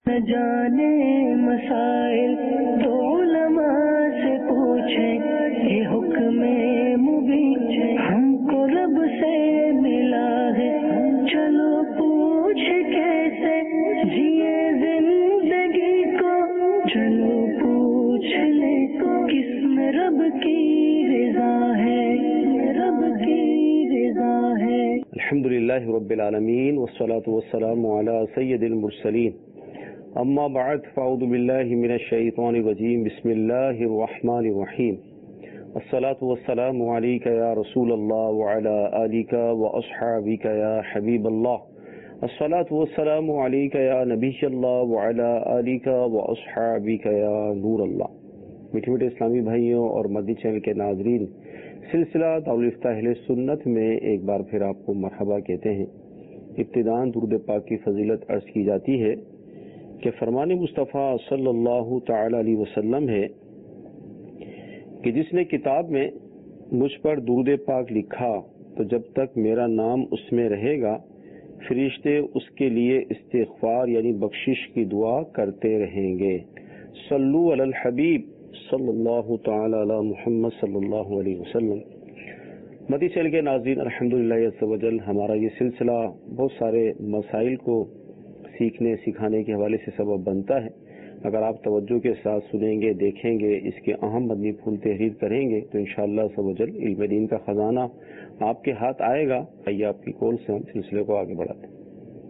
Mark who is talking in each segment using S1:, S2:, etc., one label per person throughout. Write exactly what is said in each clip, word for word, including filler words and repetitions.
S1: जाने मसाइल तो उलमा से पूछे कि हुक्म मुबीन हमको रब से मिला है, चलो पूछ कैसे जिए जिंदगी को, चलो पूछ ले किसमें रब की रज़ा है, रब की रज़ा है।
S2: अल्हम्दुलिल्लाहि रब्बिल आलमीन वस्सलातु वस्सलामु अला सय्यिदिल मुरसलीन अम्मा बअद फ़अऊज़ु बिल्लाहि मिनश शैतानिर रजीम बिस्मिल्लाहिर रहमानिर रहीम अस्सलातु वस्सलामु अलैका या रसूलल्लाह व अला आलिका व अस्हाबिका या हबीबल्लाह अस्सलातु वस्सलामु अलैका या नबियल्लाह व अला आलिका व अस्हाबिका या नूरल्लाह। मीठे मीठे इस्लामी भाइयों और मदनी चैनल के नाज़रीन, सिलसिला दारुल इफ्ताह अहले सुन्नत में एक बार फिर आपको मरहबा कहते हैं। इब्तिदान दुरूद पाक की फजीलत अर्ज की जाती है कि फरमान मुस्तफ़ा सल्लल्लाहु तआला अलैहि वसल्लम है कि जिसने किताब में मुझ पर दुरूद पाक लिखा तो जब तक मेरा नाम उसमें रहेगा फरिश्ते उसके लिए इस्तिग़फ़ार यानी बख्शिश की दुआ करते रहेंगे। सल्लु अलल हबीब सल्लल्लाहु तआला अला मुहम्मद सल्लल्लाहु अलैहि वसल्लम। मदनी चैनल के नाज़रीन, अल्हम्दुलिल्लाह अज़्ज़ा वजल हमारा ये सिलसिला बहुत सारे मसाइल को सीखने सिखाने के हवाले से सबब बनता है। अगर आप तवज्जो के साथ सुनेंगे, देखेंगे, इसके अहम मदनी फूल तहरीर करेंगे तो इंशाअल्लाह अज़्ज़ा वजल इल्म दीन का खजाना आपके हाथ आएगा। आइए आपकी कॉल से हम सिलसिले को आगे बढ़ाते हैं।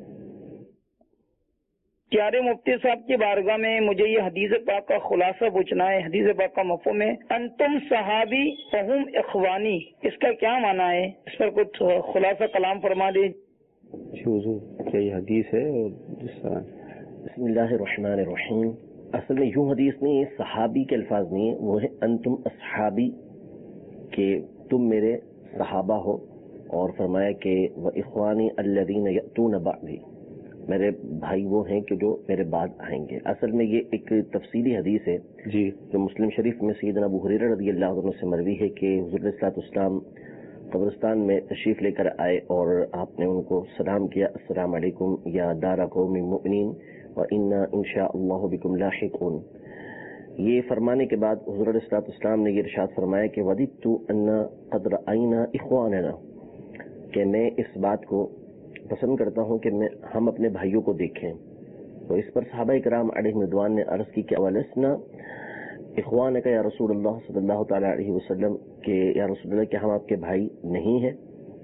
S3: प्यारे मुफ्ती साहब की बारगाह में मुझे ये हदीस पाक का खुलासा पूछना है। हदीस पाक का मफ़हूम है अंतुम सहाबी फहुम इखवानी, इसका क्या माना है? इस पर कुछ खुलासा कलाम फरमा दे।
S2: क्या ये हदीस है? और जिस तरह
S4: बिस्मिल्लाहिर्रहमानिर्रहीम, असल में यूं हदीस नहीं है, सहाबी के अल्फाज नहीं है, वो है अंतुम असहाबी के तुम मेरे सहाबा हो, और फरमाया कि व इख्वानी अल्लज़ीना यअतून बअदी, मेरे भाई वो हैं कि जो मेरे बाद आएंगे। असल में ये एक तफसीली हदीस है
S2: जी,
S4: जो मुस्लिम शरीफ में सैयदना अबू हुरैरा रज़ियल्लाहु अन्हु से मरवी है कि हुज़ूर सल्लल्लाहु अलैहि वसल्लम कब्रिस्तान में तशरीफ लेकर आए और आपने उनको सलाम किया, अस्सलाम अलैकुम या दारा कौमिन मुमिनीन व इन्ना इंशाअल्लाहु बिकुम लाहिकून। ये फरमाने के बाद हुज़ूर सल्लल्लाहु अलैहि वसल्लम ने ये इरशाद फरमाया कि वदितु अन्ना क़द रअयना इख्वानना, कि मैं इस बात को पसंद करता हूँ कि मैं हम अपने भाइयों को देखें। तो इस पर सहाबाए किराम अलैहिम रिदवान ने अर्ज़ की कि अवलसना इख्वान का या रसूलुल्लाह सल्लल्लाहु तआला अलैहि वसल्लम, के या रसूलुल्लाह के हम आपके भाई नहीं हैं?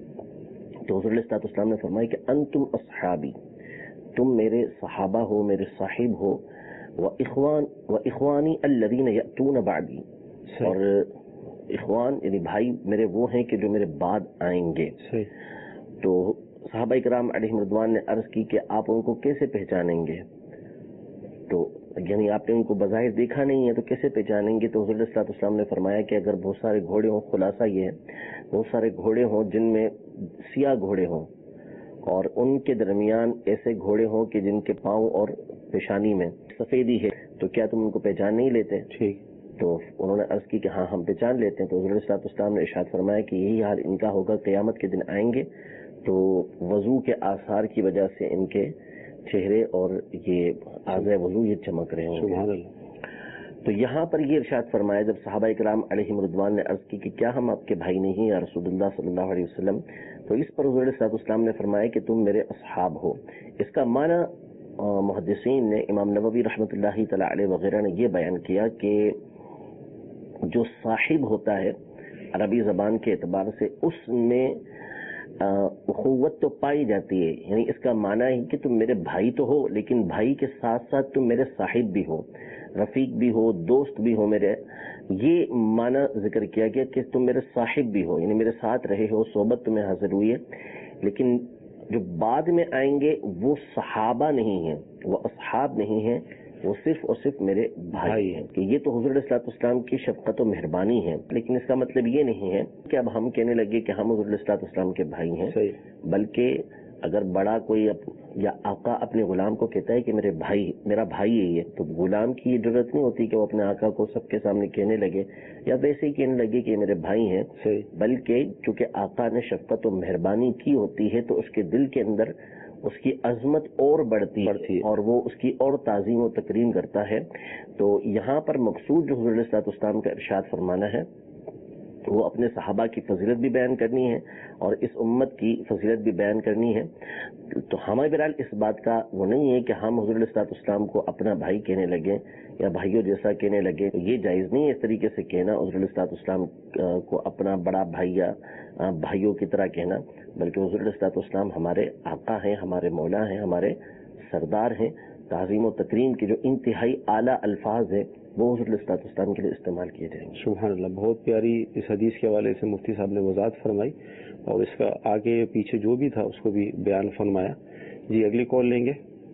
S4: तो हुज़ूर सल्लल्लाहु अलैहि वसल्लम ने फरमाया कि अंतुम अस्हाबी, तुम मेरे सहाबा हो, मेरे साहिब हो, व इख्वान व इख्वानी अल्लज़ीना यअतून बअदी, और इख्वान यानी भाई मेरे वो हैं कि जो मेरे बाद आएंगे। तो सहाबाए किराम अलैहिम रिदवान ने अर्ज़ की कि आप उनको कैसे पहचानेंगे? तो यानी आपने उनको बज़ाहिर देखा नहीं है तो कैसे पहचानेंगे? तो हुज़ूर सल्लल्लाहु अलैहि वसल्लम ने फरमाया कि अगर बहुत सारे घोड़े हों, खुलासा ये है बहुत सारे घोड़े हों जिनमें सियाह घोड़े हों और उनके दरमियान ऐसे घोड़े हों कि जिनके पाँव और पेशानी में सफ़ेदी है, तो क्या तुम उनको पहचान नहीं लेते?
S2: ठीक।
S4: तो उन्होंने अर्ज़ की कि हाँ हम पहचान लेते हैं। तो हुज़ूर सल्लल्लाहु अलैहि वसल्लम ने इरशाद फरमाया कि यही हाल इनका होगा, क़यामत के दिन आएंगे तो वज़ू के आसार की वजह से इनके चेहरे और ये आज़ाए वज़ू ये चमक रहे होंगे।
S2: सुभान अल्लाह।
S4: तो यहाँ पर ये इरशाद फरमाया जब सहाबाए किराम अलैहिम रिदवान ने अर्ज़ की कि क्या हम आपके भाई नहीं या रसूलुल्लाह सल्लल्लाहु अलैहि वसल्लम? तो इस पर हुज़ूर सल्लल्लाहु अलैहि वसल्लम ने फरमाया कि तुम मेरे असहाब हो। इसका माना मुहद्दिसीन ने, इमाम नववी रहमतुल्लाहि तआला अलैहि वगैरह ने ये बयान किया कि जो साहिब होता है अरबी ज़बान के एतबार से उसमें उखुवत तो पाई जाती है, यानी इसका माना है कि तुम मेरे भाई तो हो लेकिन भाई के साथ साथ तुम मेरे साहिब भी हो, रफीक भी हो, दोस्त भी हो मेरे। ये माना जिक्र किया गया कि तुम मेरे साहिब भी हो, यानी मेरे साथ रहे हो, सोबत तुम्हें हासिल हुई है। लेकिन जो बाद में आएंगे वो सहाबा नहीं है, वो असहाब नहीं है, वो सिर्फ और सिर्फ मेरे भाई हैं। कि ये तो हुज़ूर सल्लल्लाहु अलैहि वसल्लम की शफ़क़त और मेहरबानी है, लेकिन इसका मतलब ये नहीं है कि अब हम कहने लगे कि हम हुज़ूर सल्लल्लाहु अलैहि वसल्लम के भाई हैं। बल्कि अगर बड़ा कोई अप, या आका अपने गुलाम को कहता है कि मेरे भाई मेरा भाई है ये, तो गुलाम की ये जरूरत नहीं होती कि वो अपने आका को सबके सामने कहने लगे या वैसे ही कहने लगे कि मेरे भाई हैं, बल्कि चूंकि आका ने शफ़क़त और मेहरबानी की होती है तो उसके दिल के अंदर اس کی عظمت اور بڑھتی ہے اور وہ اس کی اور تعظیم و تکریم کرتا ہے. تو یہاں پر مقصود جو حضور علیہ الصلوۃ والسلام کا ارشاد فرمانا ہے وہ اپنے صحابہ کی فضیلت بھی بیان کرنی ہے اور اس امت کی فضیلت بھی بیان کرنی ہے. تو ہمارے بہرحال اس بات کا وہ نہیں ہے کہ ہم حضور علیہ الصلوۃ والسلام کو اپنا بھائی کہنے لگے یا بھائیوں جیسا کہنے لگے. یہ جائز نہیں ہے اس طریقے سے کہنا حضور علیہ الصلوۃ والسلام کو اپنا بڑا بھائی یا بھائیوں کی طرح کہنا، بلکہ حضور علیہ الصلوۃ والسلام ہمارے آقا ہیں، ہمارے مولا ہیں، ہمارے سردار ہیں. تعظیم و تکریم کے جو انتہائی اعلیٰ الفاظ ہیں وہ حضور علیہ الصلوۃ والسلام کے لیے استعمال کیے جائیں گے.
S2: سبحان اللہ، بہت پیاری اس حدیث کے حوالے سے مفتی صاحب نے وضاحت فرمائی اور اس کا آگے پیچھے جو بھی تھا اس کو بھی بیان فرمایا. جی اگلی کال لیں گے.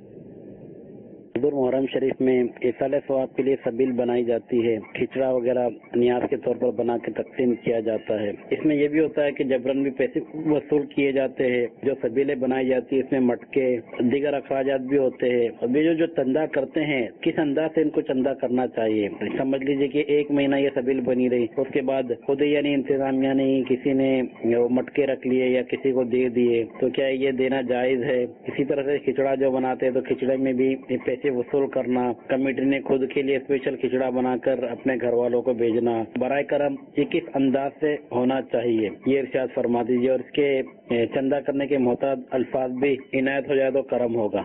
S5: حضور محرم شریف میں ایصال ثواب کے لیے سبیل بنائی جاتی ہے، کھچڑا وغیرہ نیاز کے طور پر بنا کے تقسیم کیا جاتا ہے. اس میں یہ بھی ہوتا ہے کہ جبرن بھی پیسے وصول کیے جاتے ہیں. جو سبیلیں بنائی جاتی ہیں اس میں مٹکے دیگر اخراجات بھی ہوتے ہیں. ابھی جو جو چندہ کرتے ہیں کس انداز سے ان کو چندہ کرنا چاہیے؟ سمجھ لیجیے کہ ایک مہینہ یہ سبیل بنی رہی، اس کے بعد خود یعنی انتظامیہ نے کسی نے مٹکے رکھ لیے یا کسی کو دے دیے، تو کیا یہ دینا جائز ہے؟ اسی طرح سے کھچڑا جو بناتے ہیں تو کھچڑے میں بھی پیسے وصول کرنا، کمیٹی نے خود کے لیے اسپیشل کھچڑا بنا کر اپنے گھر والوں کو بھیجنا، برائے کرم یہ کس انداز سے ہونا چاہیے یہ ارشاد فرما دیجیے، اور اس کے چندہ کرنے کے محتاط الفاظ بھی عنایت ہو جائے تو کرم ہوگا.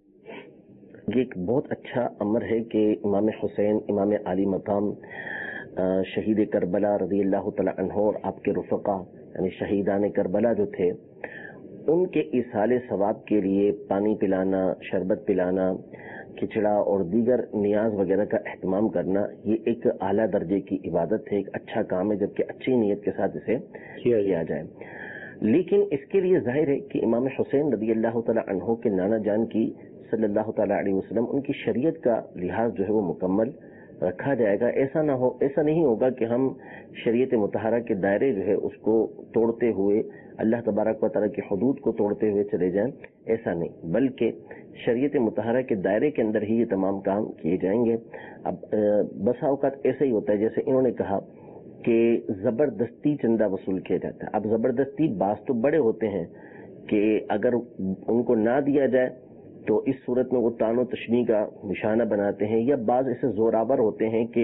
S4: یہ ایک بہت اچھا امر ہے کہ امام حسین امام عالی مقام شہید کربلا رضی اللہ تعالی عنہ اور آپ کے رفقا یعنی شہیدان کربلا جو تھے ان کے ایصال ثواب کے لیے پانی پلانا، شربت پلانا، کھچڑا اور دیگر نیاز وغیرہ کا اہتمام کرنا یہ ایک اعلیٰ درجے کی عبادت ہے، ایک اچھا کام ہے، جبکہ اچھی نیت کے ساتھ اسے کیا جائے. لیکن اس کے لیے ظاہر ہے کہ امام حسین رضی اللہ تعالی عنہ کے نانا جان کی صلی اللہ تعالی علیہ وسلم ان کی شریعت کا لحاظ جو ہے وہ مکمل رکھا جائے گا. ایسا نہ ہو ایسا نہیں ہوگا کہ ہم شریعت مطہرہ کے دائرے جو ہے اس کو توڑتے ہوئے اللہ تبارک و تعالیٰ کی حدود کو توڑتے ہوئے چلے جائیں، ایسا نہیں، بلکہ شریعت مطہرہ کے دائرے کے اندر ہی یہ تمام کام کیے جائیں گے. اب بسا اوقات ایسا ہی ہوتا ہے جیسے انہوں نے کہا کہ زبردستی چندہ وصول کیا جاتا ہے. اب زبردستی بعض تو بڑے ہوتے ہیں کہ اگر ان کو نہ دیا جائے تو اس صورت میں وہ تان و تشنیع کا نشانہ بناتے ہیں، یا بعض ایسے زوراور ہوتے ہیں کہ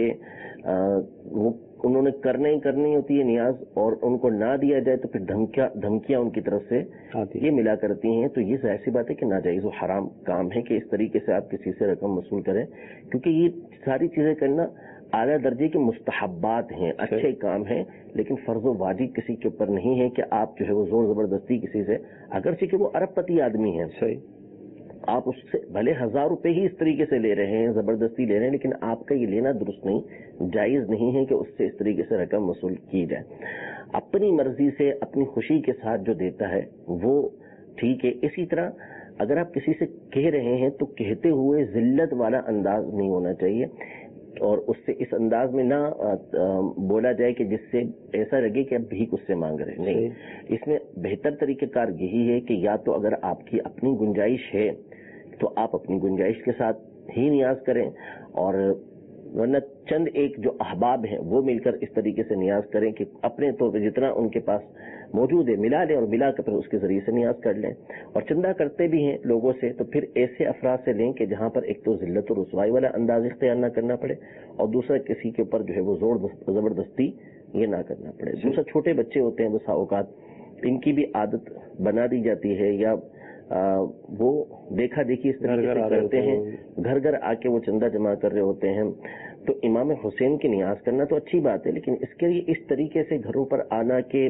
S4: وہ انہوں نے کرنا ہی کرنی ہوتی ہے نیاز اور ان کو نہ دیا جائے تو پھر دھمکیاں دھمکیاں ان کی طرف سے یہ ملا کرتی ہیں. تو یہ ظاہر سی بات ہے کہ ناجائز و حرام کام ہے کہ اس طریقے سے آپ کسی سے رقم وصول کریں، کیونکہ یہ ساری چیزیں کرنا اعلیٰ درجے کے مستحبات ہیں، اچھے کام ہیں، لیکن فرض و واجب کسی کے اوپر نہیں ہے کہ آپ جو ہے وہ زور زبردستی کسی سے، اگرچہ کہ وہ ارب پتی آدمی ہیں، صحیح آپ اس سے بھلے ہزار روپے ہی اس طریقے سے لے رہے ہیں، زبردستی لے رہے ہیں، لیکن آپ کا یہ لینا درست نہیں، جائز نہیں ہے کہ اس سے اس طریقے سے رقم وصول کی جائے. اپنی مرضی سے اپنی خوشی کے ساتھ جو دیتا ہے وہ ٹھیک ہے. اسی طرح اگر آپ کسی سے کہہ رہے ہیں تو کہتے ہوئے ذلت والا انداز نہیں ہونا چاہیے اور اس سے اس انداز میں نہ بولا جائے کہ جس سے ایسا لگے کہ آپ بھیک اس سے مانگ رہے ہیں. نہیں، اس میں بہتر طریقہ کار یہی ہے کہ یا تو اگر آپ کی اپنی گنجائش ہے تو آپ اپنی گنجائش کے ساتھ ہی نیاز کریں، اور ورنہ چند ایک جو احباب ہیں وہ مل کر اس طریقے سے نیاز کریں کہ اپنے طور پہ جتنا ان کے پاس موجود ہے ملا لیں اور ملا کر پھر اس کے ذریعے سے نیاز کر لیں. اور چندہ کرتے بھی ہیں لوگوں سے تو پھر ایسے افراد سے لیں کہ جہاں پر ایک تو ذلت و رسوائی والا انداز اختیار نہ کرنا پڑے اور دوسرا کسی کے اوپر جو ہے وہ زور زبردستی یہ نہ کرنا پڑے. دوسرا چھوٹے بچے ہوتے ہیں بسا اوقات ان کی بھی عادت بنا دی جاتی ہے یا آ, وہ دیکھا دیکھی اس طریقے سے کرتے ہیں، گھر گھر آ کے وہ چندہ جمع کر رہے ہوتے ہیں. تو امام حسین کی نیاز کرنا تو اچھی بات ہے، لیکن اس کے لیے اس طریقے سے گھروں پر آنا کہ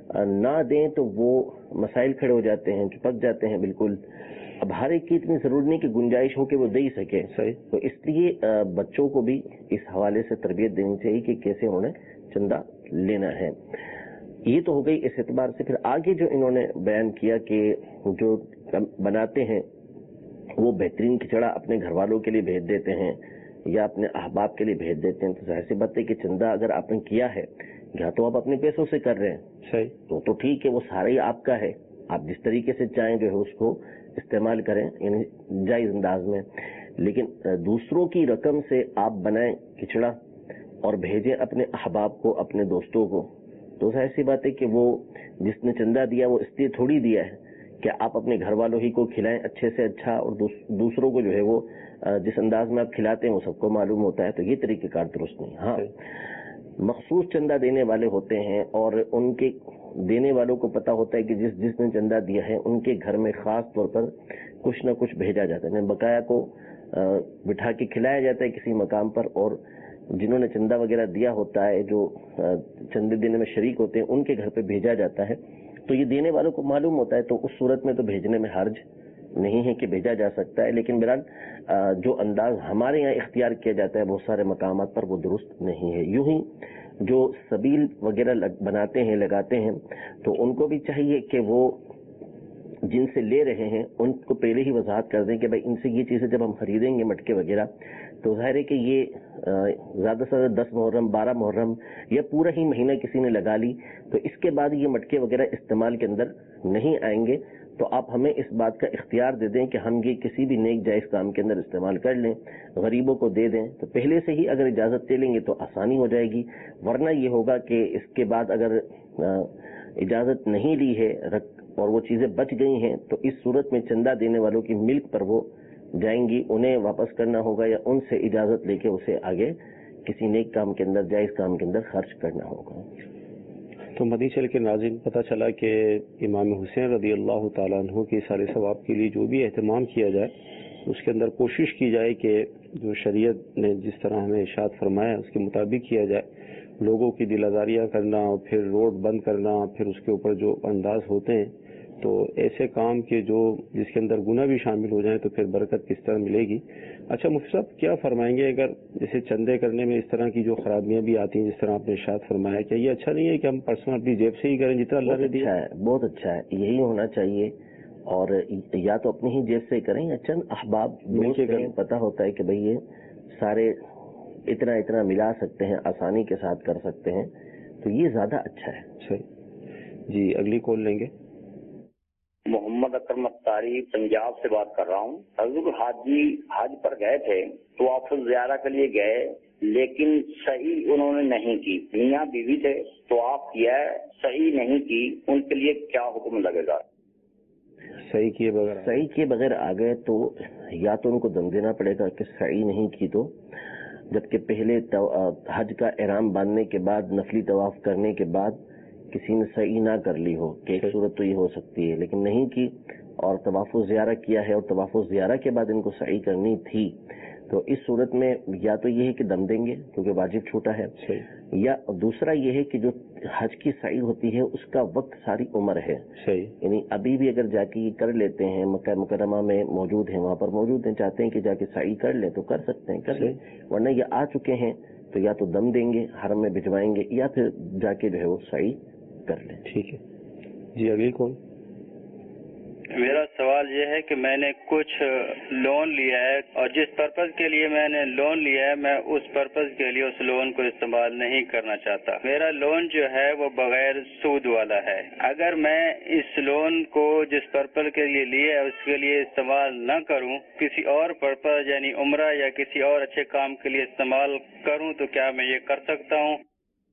S4: نہ دیں تو وہ مسائل کھڑے ہو جاتے ہیں، چپک جاتے ہیں بالکل. اب ہر ایک کی اتنی ضروری نہیں کہ گنجائش ہو کہ وہ دے ہی سکے، تو اس لیے بچوں کو بھی اس حوالے سے تربیت دینی چاہیے کہ کیسے انہیں چندہ لینا ہے. یہ تو ہو گئی اس اعتبار سے. پھر آگے جو انہوں نے بیان کیا کہ جو بناتے ہیں وہ بہترین کھچڑا اپنے گھر والوں کے لیے بھیج دیتے ہیں یا اپنے احباب کے لیے بھیج دیتے ہیں، تو ظاہر سی بات ہے کہ چندہ اگر آپ نے کیا ہے یا تو آپ اپنے پیسوں سے کر رہے ہیں، صحیح تو تو ٹھیک ہے، وہ سارا ہی آپ کا ہے، آپ جس طریقے سے چاہیں جو ہے اس کو استعمال کریں یعنی جائز انداز میں. لیکن دوسروں کی رقم سے آپ بنائیں کھچڑا اور بھیجیں اپنے احباب کو، اپنے دوستوں کو، تو ظاہر سی بات ہے کہ وہ جس نے چندہ دیا وہ اس لیے تھوڑی دیا ہے کہ آپ اپنے گھر والوں ہی کو کھلائیں اچھے سے اچھا، اور دوسروں کو جو ہے وہ جس انداز میں آپ کھلاتے ہیں وہ سب کو معلوم ہوتا ہے، تو یہ طریقہ کار درست نہیں۔ ہاں مخصوص چندہ دینے والے ہوتے ہیں اور ان کے دینے والوں کو پتا ہوتا ہے کہ جس جس نے چندہ دیا ہے ان کے گھر میں خاص طور پر کچھ نہ کچھ بھیجا جاتا ہے، بقایا کو بٹھا کے کھلایا جاتا ہے کسی مقام پر، اور جنہوں نے چندہ وغیرہ دیا ہوتا ہے، جو چندے دینے میں شریک ہوتے ہیں، ان کے گھر پہ بھیجا جاتا ہے، تو یہ دینے والوں کو معلوم ہوتا ہے، تو اس صورت میں تو بھیجنے میں حرج نہیں ہے کہ بھیجا جا سکتا ہے۔ لیکن بہرحال جو انداز ہمارے یہاں اختیار کیا جاتا ہے بہت سارے مقامات پر وہ درست نہیں ہے۔ یوں ہی جو سبیل وغیرہ بناتے ہیں لگاتے ہیں تو ان کو بھی چاہیے کہ وہ جن سے لے رہے ہیں ان کو پہلے ہی وضاحت کر دیں کہ بھائی ان سے یہ چیزیں جب ہم خریدیں گے مٹکے وغیرہ تو ظاہر ہے کہ یہ زیادہ سے زیادہ دس محرم بارہ محرم یا پورا ہی مہینہ کسی نے لگا لی تو اس کے بعد یہ مٹکے وغیرہ استعمال کے اندر نہیں آئیں گے، تو آپ ہمیں اس بات کا اختیار دے دیں کہ ہم یہ کسی بھی نیک جائز کام کے اندر استعمال کر لیں، غریبوں کو دے دیں، تو پہلے سے ہی اگر اجازت لے لیں گے تو آسانی ہو جائے گی، ورنہ یہ ہوگا کہ اس کے بعد اگر اجازت نہیں لی ہے اور وہ چیزیں بچ گئی ہیں تو اس صورت میں چندہ دینے والوں کی ملک پر وہ جائیں گی، انہیں واپس کرنا ہوگا یا ان سے اجازت لے کے اسے آگے کسی نیک کام کے اندر جائز کام کے اندر خرچ کرنا ہوگا۔
S2: تو مدنی چل کے ناظرین پتہ چلا کہ امام حسین رضی اللہ تعالیٰ عنہ کے سارے ثواب کے لیے جو بھی اہتمام کیا جائے اس کے اندر کوشش کی جائے کہ جو شریعت نے جس طرح ہمیں ارشاد فرمایا اس کے مطابق کیا جائے، لوگوں کی دل آزاریاں کرنا اور پھر روڈ بند کرنا پھر اس کے اوپر جو انداز ہوتے ہیں تو ایسے کام کے جو جس کے اندر گناہ بھی شامل ہو جائیں تو پھر برکت کس طرح ملے گی۔ اچھا مفتی صاحب کیا فرمائیں گے اگر جیسے چندے کرنے میں اس طرح کی جو خرابیاں بھی آتی ہیں جس طرح آپ نے ارشاد فرمایا، کیا یہ اچھا نہیں ہے کہ ہم پرسنل اپنی جیب سے ہی کریں جتنا اللہ نے دیا؟
S4: بہت اچھا ہے، یہی ہونا چاہیے، اور یا تو اپنی ہی جیب سے کریں یا چند احباب مل کے کریں، پتہ ہوتا ہے کہ بھئی یہ سارے اتنا اتنا ملا سکتے ہیں، آسانی کے ساتھ کر سکتے ہیں، تو یہ زیادہ اچھا ہے۔
S2: صحیح جی، اگلی کال لیں گے۔
S6: محمد اکرم اختاری پنجاب سے بات کر رہا ہوں۔ حضور حاجی حج پر گئے تھے تو آپ زیارہ کے لیے گئے لیکن صحیح انہوں نے نہیں کی، میاں بیوی تھے تو آپ یہ صحیح نہیں کی، ان کے لیے کیا حکم لگے گا؟
S2: صحیح کیے بغیر
S4: صحیح کیے بغیر آ گئے تو یا تو ان کو دم دینا پڑے گا کہ صحیح نہیں کی، تو جبکہ پہلے حج کا احرام باندھنے کے بعد نفلی طواف کرنے کے بعد کسی نے صحیح نہ کر لی ہو کہ ایک صورت تو یہ ہو سکتی ہے، لیکن نہیں کی اور طواف زیارہ کیا ہے اور طواف زیارہ کے بعد ان کو صحیح کرنی تھی، تو اس صورت میں یا تو یہ ہے کہ دم دیں گے کیونکہ واجب چھوٹا ہے، یا دوسرا یہ ہے کہ جو حج کی صحیح ہوتی ہے اس کا وقت ساری عمر ہے، یعنی ابھی بھی اگر جا کے کر لیتے ہیں مکہ مکرمہ میں موجود ہیں، وہاں پر موجود ہیں، چاہتے ہیں کہ جا کے صحیح کر لیں تو کر سکتے ہیں، کر لیں، ورنہ یہ آ چکے ہیں تو یا تو دم دیں گے حرم میں بھجوائیں گے یا پھر جا کے جو ہے وہ صحیح کر لیں۔
S2: ٹھیک ہے جی، اگلی کون؟
S7: میرا سوال یہ ہے کہ میں نے کچھ لون لیا ہے اور جس پرپز کے لیے میں نے لون لیا ہے میں اس پرپز کے لیے اس لون کو استعمال نہیں کرنا چاہتا، میرا لون جو ہے وہ بغیر سود والا ہے، اگر میں اس لون کو جس پرپز کے لیے لیا ہے اس کے لیے استعمال نہ کروں، کسی اور پرپز یعنی عمرہ یا کسی اور اچھے کام کے لیے استعمال کروں تو کیا میں یہ کر سکتا ہوں؟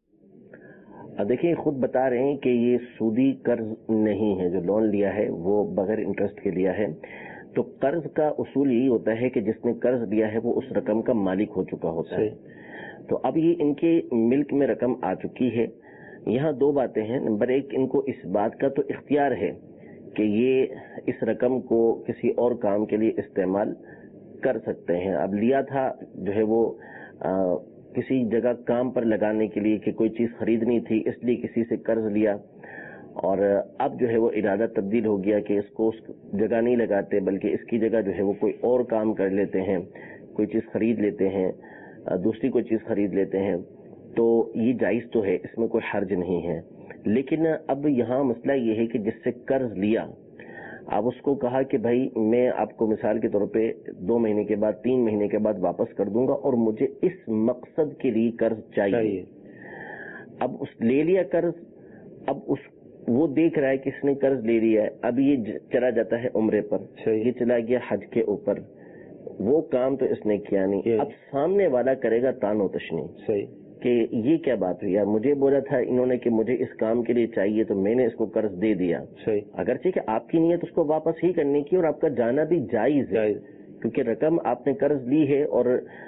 S4: دیکھیں خود بتا رہے ہیں کہ یہ سودی قرض نہیں ہے، جو لون لیا ہے وہ بغیر انٹرسٹ کے لیا ہے، تو قرض کا اصول یہی ہوتا ہے کہ جس نے قرض لیا ہے وہ اس رقم کا مالک ہو چکا ہوتا ہے، تو اب یہ ان کے ملک میں رقم آ چکی ہے۔ یہاں دو باتیں ہیں، نمبر ایک ان کو اس بات کا تو اختیار ہے کہ یہ اس رقم کو کسی اور کام کے لیے استعمال کر سکتے ہیں، اب لیا تھا جو ہے وہ کسی جگہ کام پر لگانے کے لیے کہ کوئی چیز خریدنی تھی اس لیے کسی سے قرض لیا، اور اب جو ہے وہ ارادہ تبدیل ہو گیا کہ اس کو اس جگہ نہیں لگاتے بلکہ اس کی جگہ جو ہے وہ کوئی اور کام کر لیتے ہیں، کوئی چیز خرید لیتے ہیں، دوسری کوئی چیز خرید لیتے ہیں، تو یہ جائز تو ہے، اس میں کوئی حرج نہیں ہے، لیکن اب یہاں مسئلہ یہ ہے کہ جس سے قرض لیا اب اس کو کہا کہ بھائی میں آپ کو مثال کے طور پہ دو مہینے کے بعد تین مہینے کے بعد واپس کر دوں گا اور مجھے اس مقصد کے لیے قرض چاہیے، اب اس لے لیا قرض، اب اس وہ دیکھ رہا ہے کہ اس نے قرض لے لیا ہے، اب یہ چلا جاتا ہے عمرے پر، یہ چلا گیا حج کے اوپر، وہ کام تو اس نے کیا نہیں، اب سامنے والا کرے گا تان و تشنی، کہ یہ کیا بات ہوئی یار، مجھے بولا تھا انہوں نے کہ مجھے اس کام کے لیے چاہیے تو میں نے اس کو قرض دے دیا.
S2: صحیح.
S4: اگرچہ کہ آپ کی نیت اس کو واپس ہی کرنے کی اور آپ کا جانا بھی جائز ہے، کیونکہ رقم آپ نے قرض لی ہے اور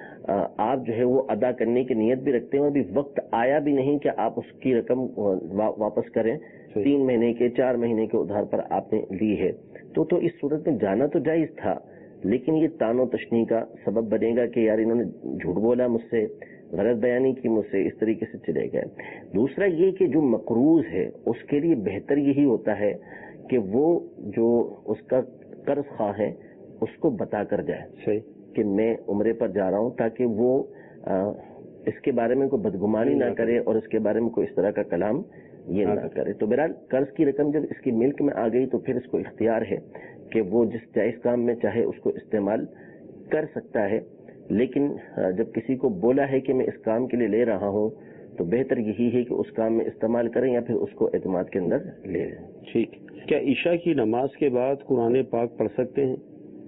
S4: آپ جو ہے وہ ادا کرنے کی نیت بھی رکھتے ہیں، ابھی وقت آیا بھی نہیں کہ آپ اس کی رقم واپس کریں. تین مہینے کے چار مہینے کے ادھار پر آپ نے لی ہے تو تو اس صورت میں جانا تو جائز تھا، لیکن یہ تان و تشنی کا سبب بنے گا کہ یار انہوں نے جھوٹ بولا مجھ سے، غلط بیانی کی مجھ سے، اس طریقے سے چلے گئے. دوسرا یہ کہ جو مقروض ہے اس کے لیے بہتر یہی ہوتا ہے کہ وہ جو اس کا قرض خواہ ہے اس کو بتا کر جائے صحیح کہ میں عمرے پر جا رہا ہوں، تاکہ وہ اس کے بارے میں کوئی بدگمانی نہ کرے اور اس کے بارے میں کوئی اس طرح کا کلام یہ نہ کرے. تو بہرحال قرض کی رقم جب اس کی ملک میں آ گئی تو پھر اس کو اختیار ہے کہ وہ جس جائز کام میں چاہے اس کو استعمال کر سکتا ہے، لیکن جب کسی کو بولا ہے کہ میں اس کام کے لیے لے رہا ہوں تو بہتر یہی ہے کہ اس کام میں استعمال کریں یا پھر اس کو اعتماد کے اندر لے لیں.
S2: ٹھیک. کیا عشاء کی نماز کے بعد قرآن پاک پڑھ سکتے ہیں؟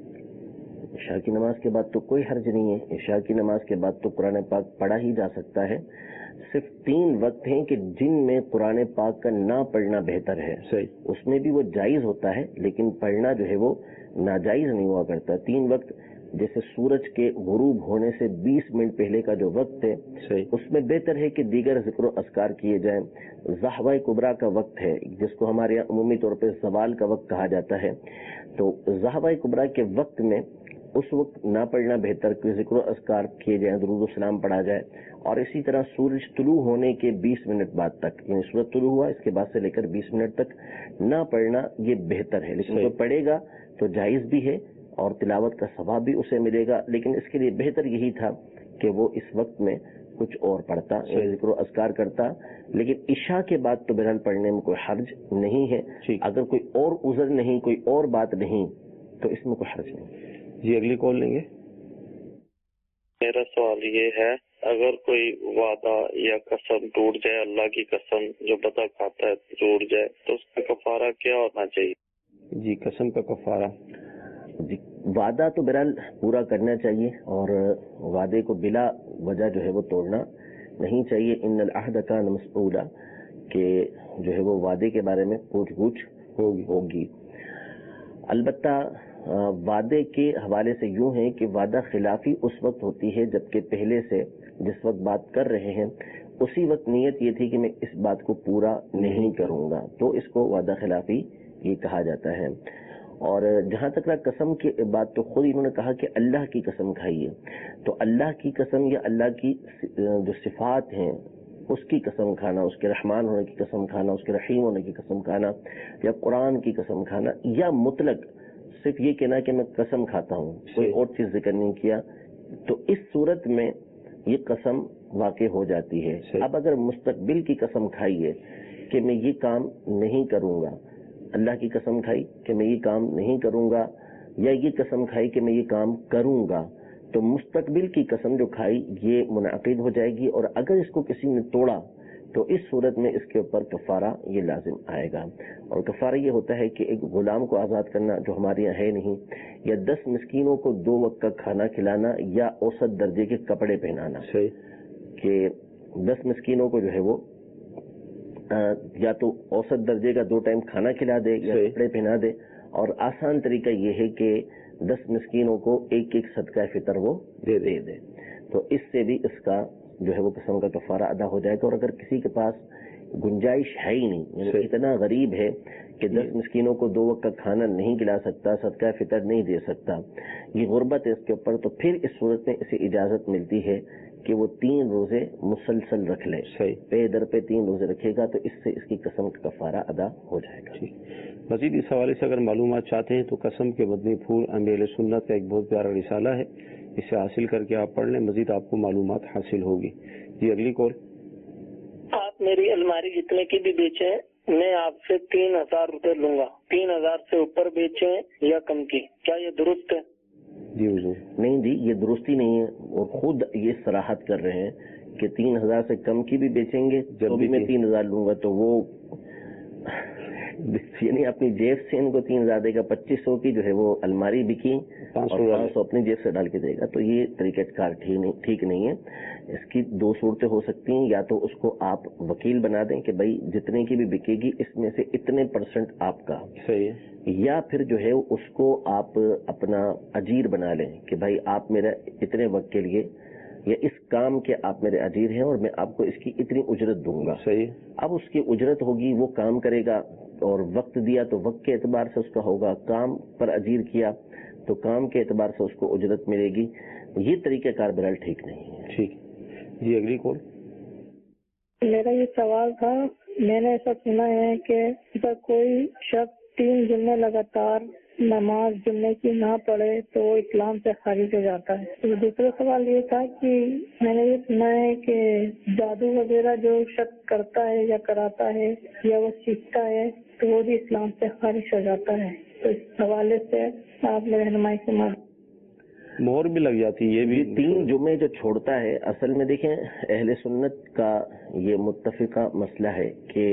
S4: عشاء کی نماز کے بعد تو کوئی حرج نہیں ہے. عشاء کی نماز کے بعد تو قرآن پاک پڑھا ہی جا سکتا ہے. صرف تین وقت ہیں کہ جن میں قرآن پاک کا نہ پڑھنا بہتر ہے. صحیح. اس میں بھی وہ جائز ہوتا ہے لیکن پڑھنا جو ہے وہ ناجائز نہیں ہوا کرتا. تین وقت جیسے سورج کے غروب ہونے سے بیس منٹ پہلے کا جو وقت ہے صحیح. اس میں بہتر ہے کہ دیگر ذکر و اذکار کیے جائیں. ضحوہ کبریٰ کا وقت ہے جس کو ہمارے یہاں عمومی طور پہ زوال کا وقت کہا جاتا ہے، تو ضحوہ کبریٰ کے وقت میں اس وقت نہ پڑھنا بہتر کہ ذکر و اذکار کیے جائیں، درود و سلام پڑھا جائے. اور اسی طرح سورج طلوع ہونے کے بیس منٹ بعد تک، یعنی سورج طلوع ہوا اس کے بعد سے لے کر بیس منٹ تک نہ پڑھنا یہ بہتر ہے. لیکن جو پڑھے گا تو جائز بھی ہے اور تلاوت کا ثواب بھی اسے ملے گا، لیکن اس کے لیے بہتر یہی تھا کہ وہ اس وقت میں کچھ اور پڑھتا، ذکر و اذکار کرتا. لیکن عشاء کے بعد تو بہرحال پڑھنے میں کوئی حرج نہیں ہے. اگر کوئی اور عذر نہیں، کوئی اور بات نہیں تو اس میں کوئی حرج نہیں.
S2: جی اگلی کال لیں گے.
S8: میرا سوال یہ ہے، اگر کوئی وعدہ یا قسم ٹوٹ جائے، اللہ کی قسم جو بندہ کھاتا ہے ٹوٹ جائے، تو اس کا کفارہ کیا ہونا چاہیے؟
S2: جی قسم کا کفارہ،
S4: جی وعدہ تو بہرحال پورا کرنا چاہیے اور وعدے کو بلا وجہ جو ہے وہ توڑنا نہیں چاہیے. ان العہد کان مسئولا، کہ جو ہے وہ وعدے کے بارے میں پوچھ گچھ ہوگی. البتہ وعدے کے حوالے سے یوں ہے کہ وعدہ خلافی اس وقت ہوتی ہے جبکہ پہلے سے جس وقت بات کر رہے ہیں اسی وقت نیت یہ تھی کہ میں اس بات کو پورا نہیں کروں گا، تو اس کو وعدہ خلافی یہ کہا جاتا ہے. اور جہاں تک رہا قسم کی بات، تو خود انہوں نے کہا کہ اللہ کی قسم کھائیے، تو اللہ کی قسم یا اللہ کی جو صفات ہیں اس کی قسم کھانا، اس کے رحمان ہونے کی قسم کھانا، اس کے رحیم ہونے کی قسم کھانا، یا قرآن کی قسم کھانا، یا مطلق صرف یہ کہنا کہ میں قسم کھاتا ہوں، کوئی اور چیز ذکر نہیں کیا، تو اس صورت میں یہ قسم واقع ہو جاتی ہے. اب اگر مستقبل کی قسم کھائی ہے کہ میں یہ کام نہیں کروں گا، اللہ کی قسم کھائی کہ میں یہ کام نہیں کروں گا، یا یہ قسم کھائی کہ میں یہ کام کروں گا، تو مستقبل کی قسم جو کھائی یہ منعقد ہو جائے گی. اور اگر اس کو کسی نے توڑا تو اس صورت میں اس کے اوپر کفارہ یہ لازم آئے گا. اور کفارہ یہ ہوتا ہے کہ ایک غلام کو آزاد کرنا جو ہمارے یہاں ہے نہیں، یا دس مسکینوں کو دو وقت کا کھانا کھلانا، یا اوسط درجے کے کپڑے پہنانا. کہ دس مسکینوں کو جو ہے وہ یا تو اوسط درجے کا دو ٹائم کھانا کھلا دے یا کپڑے پہنا دے. اور آسان طریقہ یہ ہے کہ دس مسکینوں کو ایک ایک صدقہ فطر وہ دے دے دے تو اس سے بھی اس کا جو ہے وہ قسم کا کفارہ ادا ہو جائے گا. اور اگر کسی کے پاس گنجائش ہے ہی نہیں، یعنی اتنا غریب ہے کہ دس مسکینوں کو دو وقت کا کھانا نہیں کھلا سکتا، صدقہ فطر نہیں دے سکتا، یہ غربت ہے اس کے اوپر، تو پھر اس صورت میں اسے اجازت ملتی ہے کہ وہ تین روزے مسلسل رکھ لے. پے در پہ تین روزے رکھے گا تو اس سے اس کی قسم کا کفارہ ادا ہو جائے گا.
S2: مزید اس حوالے سے اگر معلومات چاہتے ہیں تو قسم کے مدنی پھول اہل سنت کا ایک بہت پیارا رسالہ ہے، اسے حاصل کر کے آپ پڑھ لیں، مزید آپ کو معلومات حاصل ہوگی. جی اگلی کال.
S9: آپ میری الماری جتنے کی بھی بیچیں میں آپ سے تین ہزار روپے لوں گا، تین ہزار سے اوپر بیچیں یا کم کی، کیا یہ درست ہے؟
S4: جی حضور نہیں جی، یہ درستی نہیں ہے. اور خود یہ صراحت کر رہے ہیں کہ تین ہزار سے کم کی بھی بیچیں گے جب بھی میں تین ہزار لوں گا، تو وہ یعنی اپنی جیب سے ان کو تین ہزار دے گا, پچیس سو کی جو ہے وہ الماری بکی اور پانچ سو اپنی جیب سے ڈال کے دے گا, تو یہ طریقہ کار ٹھیک نہیں ہے. اس کی دو صورتیں ہو سکتی ہیں, یا تو اس کو آپ وکیل بنا دیں کہ بھائی جتنے کی بھی بکے گی اس میں سے اتنے پرسنٹ آپ کا,
S2: صحیح ہے,
S4: یا پھر جو ہے اس کو آپ اپنا اجیر بنا لیں کہ بھائی آپ میرا اتنے وقت کے لیے یا اس کام کے آپ میرے اجیر ہیں اور میں آپ کو اس کی اتنی اجرت دوں گا.
S2: صحیح.
S4: اب اس کی اجرت ہوگی, وہ کام کرے گا اور وقت دیا تو وقت کے اعتبار سے اس کا ہوگا, کام پر اجیر کیا تو کام کے اعتبار سے اس کو اجرت ملے گی. یہ طریقہ کار بہرحال ٹھیک نہیں ہے.
S2: ٹھیک جی, اگلی کال.
S10: میرا یہ سوال تھا, میں نے ایسا سنا ہے کہ اگر کوئی شخص تین جمعے لگاتار نماز جمعے کی نہ پڑھے تو وہ اسلام سے خارج ہو جاتا ہے. تو دوسرا سوال یہ تھا کہ میں نے یہ سنا ہے کہ جادو وغیرہ جو شخص کرتا ہے یا کراتا ہے یا وہ سیکھتا ہے تو وہ بھی اسلام سے خارج ہو جاتا ہے. تو اس حوالے سے آپ نے رہنمائی سے مدد.
S2: مہر بھی لگ جاتی ہے. یہ بھی
S4: تین جمعے جو چھوڑتا ہے, اصل میں دیکھیں اہل سنت کا یہ متفقہ مسئلہ ہے کہ